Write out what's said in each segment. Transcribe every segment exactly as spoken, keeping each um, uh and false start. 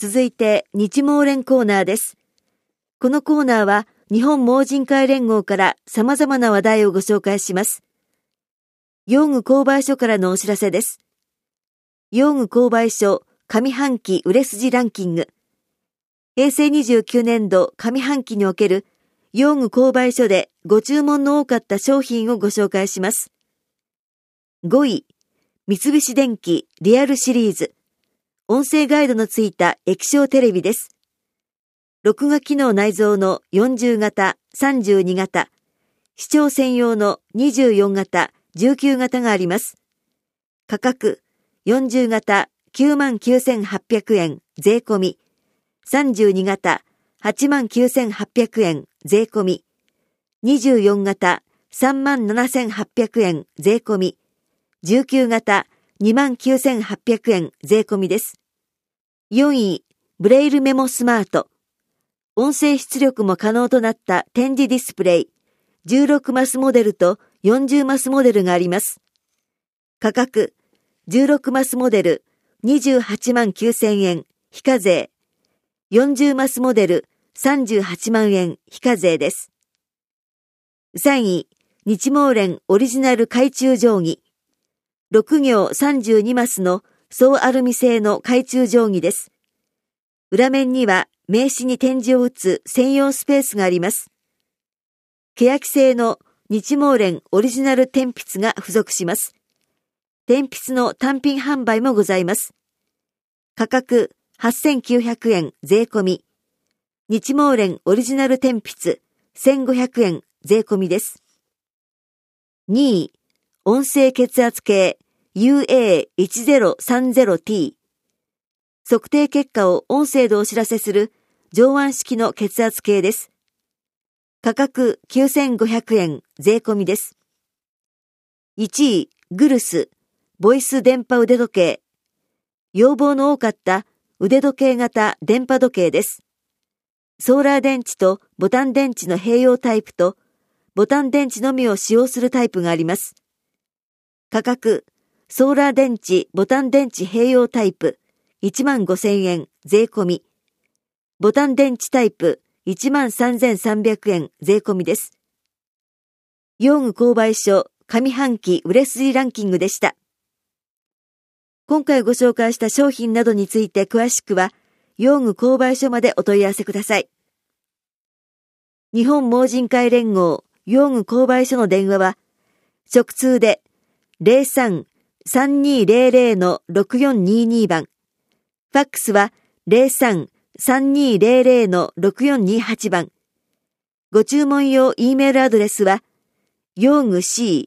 続いて、日盲連コーナーです。このコーナーは、日本盲人会連合から様々な話題をご紹介します。用具購買所からのお知らせです。用具購買所上半期売れ筋ランキング。平成にじゅうきゅうねんど上半期における用具購買所でご注文の多かった商品をご紹介します。ごい、三菱電機リアルシリーズ。音声ガイドのついた液晶テレビです。録画機能内蔵のよんじゅう型、さんじゅうに型、視聴専用のにじゅうよん型、じゅうきゅう型があります。価格、よんじゅう型きゅうまんきゅうせんはっぴゃくえん税込み、さんじゅうに型はちまんきゅうせんはっぴゃくえん税込み、にじゅうよん型さんまんななせんはっぴゃくえん税込み、じゅうきゅう型にまんきゅうせんはっぴゃくえん税込みです。よんい、ブレイルメモスマート。音声出力も可能となった展示ディスプレイ、じゅうろくマスモデルとよんじゅうマスモデルがあります。価格、じゅうろくマスモデルにじゅうはちまんきゅうせんえん非課税、よんじゅうマスモデルさんじゅうはちまんえん非課税です。さんい、日盲連オリジナル懐中定規。ろくぎょうさんじゅうにマスの総アルミ製の懐中定規です。裏面には名刺に点字を打つ専用スペースがあります。欅製の日盲連オリジナル点筆が付属します。点筆の単品販売もございます。価格はっせんきゅうひゃくえん税込み。日盲連オリジナル点筆せんごひゃくえん税込みです。にい、音声血圧計 ユーエーいちぜろさんぜろティー。測定結果を音声でお知らせする上腕式の血圧計です。価格きゅうせんごひゃくえん税込みです。いちい、グルスボイス電波腕時計。要望の多かった腕時計型電波時計です。ソーラー電池とボタン電池の併用タイプとボタン電池のみを使用するタイプがあります。価格、ソーラー電池ボタン電池併用タイプいちまんごせんえん税込み。ボタン電池タイプいちまんさんぜんさんびゃくえん税込みです。用具購買所上半期売れ筋ランキングでした。今回ご紹介した商品などについて詳しくは用具購買所までお問い合わせください。日本盲人会連合用具購買所の電話は直通で ゼロさん さんにーゼロゼロ のろくよんにーにー 番、ファックスは ゼロさん さんにーゼロゼロ のろくよんにーはち 番。ご注文用 E メールアドレスは用具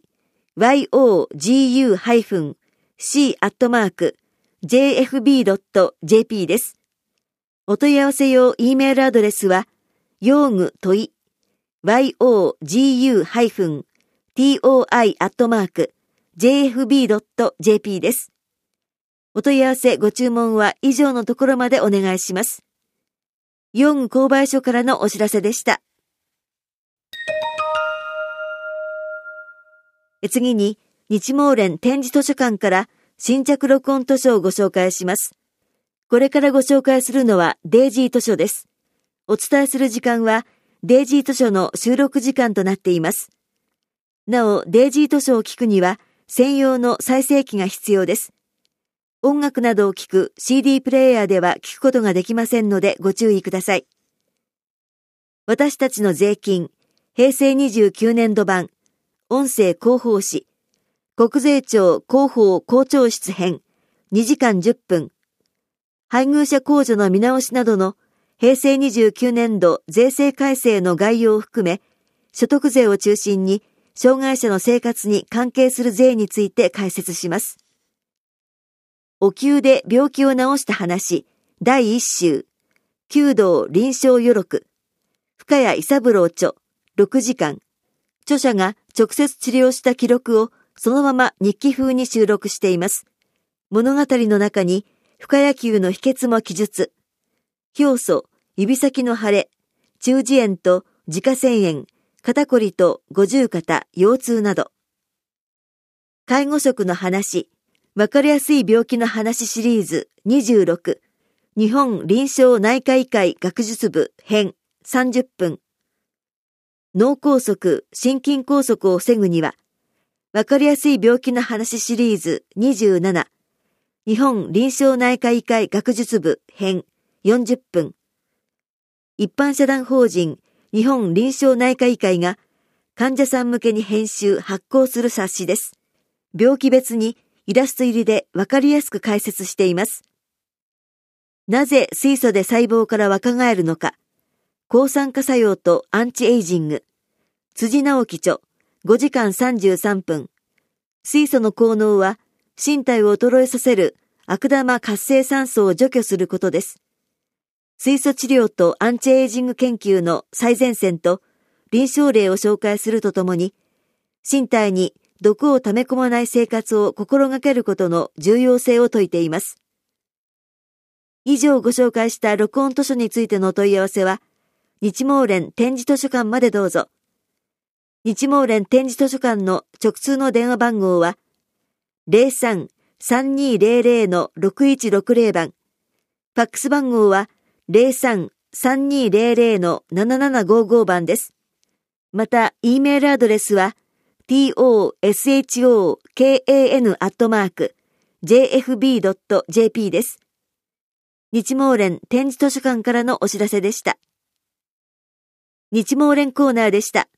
C、yogu-c アットマーク ジェイエフビードットジェーピー です。お問い合わせ用 E メールアドレスは用具問い yogu-toi アットマーク ジェイエフビードットジェーピー です。お問い合わせご注文は以上のところまでお願いします。用具購買所からのお知らせでした。次に日盲連展示図書館から新着録音図書をご紹介します。これからご紹介するのはデイジー図書です。お伝えする時間はデイジー図書の収録時間となっています。なお、デイジー図書を聞くには専用の再生機が必要です。音楽などを聞く シーディー プレイヤーでは聞くことができませんのでご注意ください。私たちの税金、平成にじゅうきゅうねんど版、音声広報誌、国税庁広報校長室編、にじかんじゅっぷん、配偶者控除の見直しなどの平成にじゅうきゅうねんど税制改正の概要を含め、所得税を中心に障害者の生活に関係する税について解説します。お灸で病気を治した話、だいいっ週、弓道臨床余録、深谷伊三郎著、ろくじかん、著者が直接治療した記録をそのまま日記風に収録しています。物語の中に深谷灸の秘訣も記述、表素、指先の腫れ、中耳炎と自家腺炎、肩こりと五十肩、腰痛など。介護職の話、わかりやすい病気の話シリーズにじゅうろく、 日本臨床内科医会学術部編さんじゅっぷん。脳梗塞、心筋梗塞を防ぐには、わかりやすい病気の話シリーズにじゅうなな。日本臨床内科医会学術部編よんじゅっぷん。一般社団法人日本臨床内科医会が患者さん向けに編集・発行する冊子です。病気別にイラスト入りでわかりやすく解説しています。なぜ水素で細胞から若返るのか。抗酸化作用とアンチエイジング。辻直樹著、ごじかんさんじゅうさんぷん。水素の効能は、身体を衰えさせる悪玉活性酸素を除去することです。水素治療とアンチエイジング研究の最前線と臨床例を紹介するとともに、身体に毒を溜め込まない生活を心がけることの重要性を説いています。以上ご紹介した録音図書についてのお問い合わせは、日毛連展示図書館までどうぞ。日毛連展示図書館の直通の電話番号は、ゼロさん さんにーゼロゼロ のろくいちろくゼロ番。ファックス番号は、ゼロさん さんにーゼロゼロ のななななごご番です。また、Eメールアドレスは、トショカン アットマーク ジェイエフビー ドット ジェーピー です。日毛連展示図書館からのお知らせでした。日毛連コーナーでした。